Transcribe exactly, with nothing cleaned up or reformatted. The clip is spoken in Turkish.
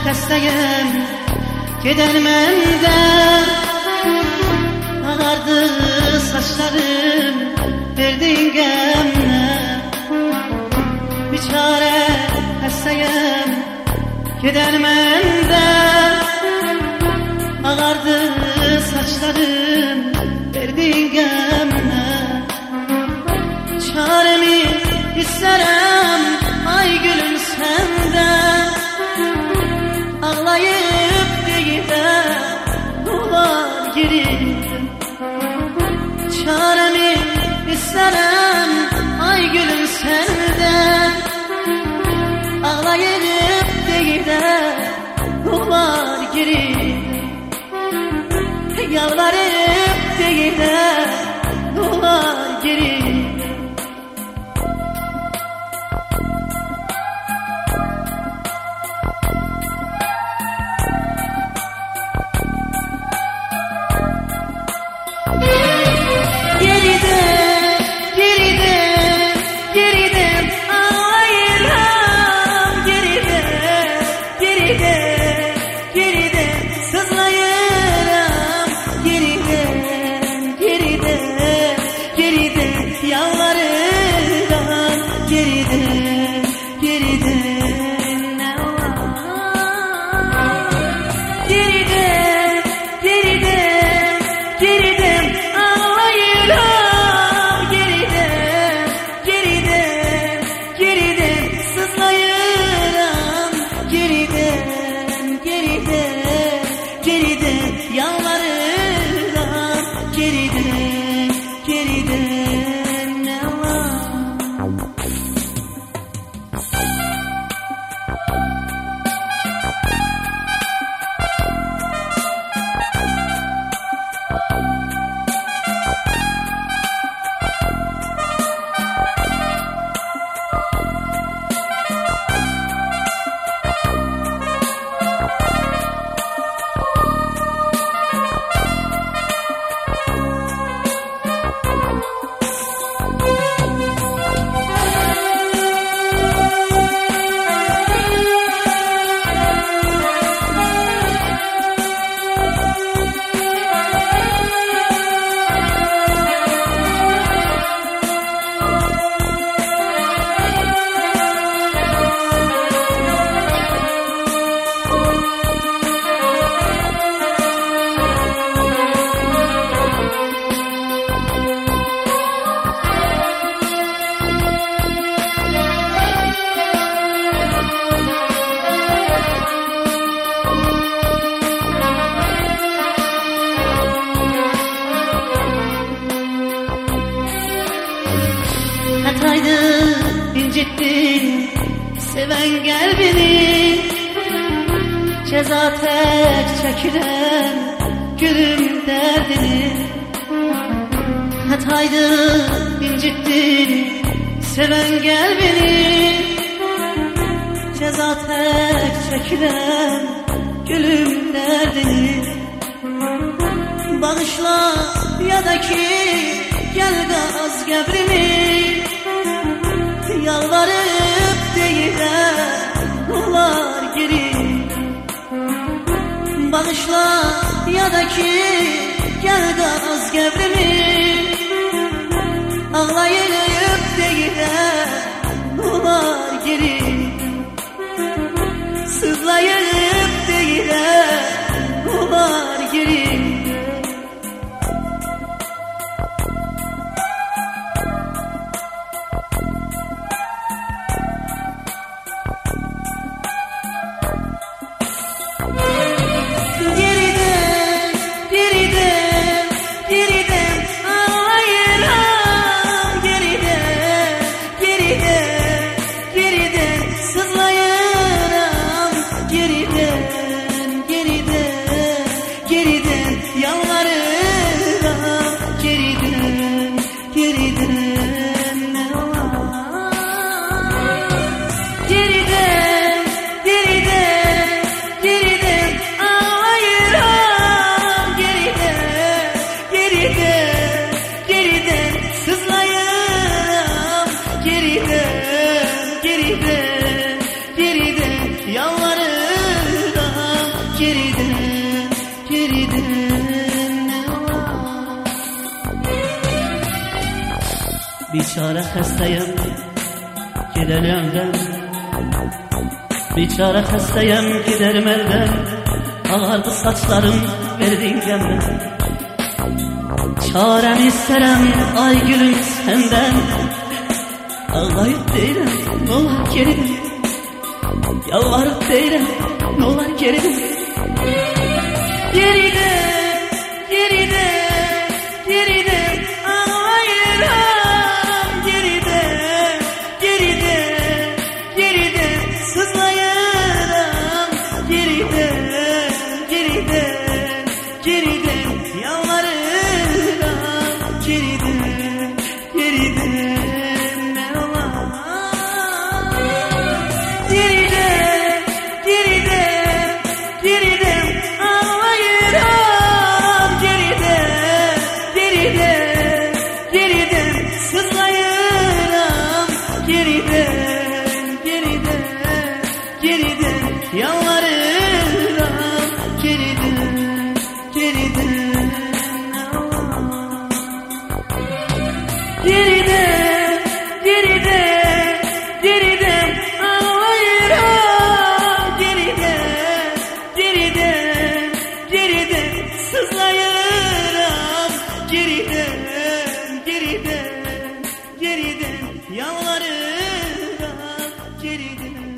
hastayım, gidermenden ağardı saçlarım, verdin gemle. Bir çare hastayım, gidermenden ağardı saçlarım, verdin gemle. Çaremi isterim ay gülüm senden, ağlayıp değil de dolar girim. Çaremi isterim ay gülüm senden, ağlayıp değil de dolar girim. Yalvarıp değil de dolar girim. Hataydı incittin seven kalbini, ceza tek çekilen gülüm derdini. Hataydı incittin seven kalbini, ceza tek çekilen gülüm derdini. Bağışla ya da ki gel gaz gebrimi, yalvarıp değil de dolar girim. Bağışla ya da ki gel gaz gebrimi, ağlayıp değil de dolar girim. Sızlayıp değil de dolar girim. geride, geride yalvarırım. Biçare xəstəyəm, gedərəm əldən. Biçare xəstəyəm, gedərəm əldən. Ağardı saçlarım, verdin gəmdən. Çarəni istərəm, ay gülüm səndən. Ağlayıb deyirəm, nolar geridim. Yalvarıb deyirəm, nolar geridim. Geridim, geridim, geridim. Ağlayıram, geridim, geridim, geridim. Sızlayıram, geridim, geridim, geridim. Yalvarıram, geridim, geridim. Ne olar? Geridim, geridim, geridim. Ağlayıram, geridim, geridim, geridim. Sızlayıram, geridim, geridim, geridim. Yalvarıram, geridim, geridim. Geridim, geridim, geridim. Ağlayıram, geridim, geridim, geridim. Sızlayıram, geridim, geridim, geridim. Yalvarıram, geridim.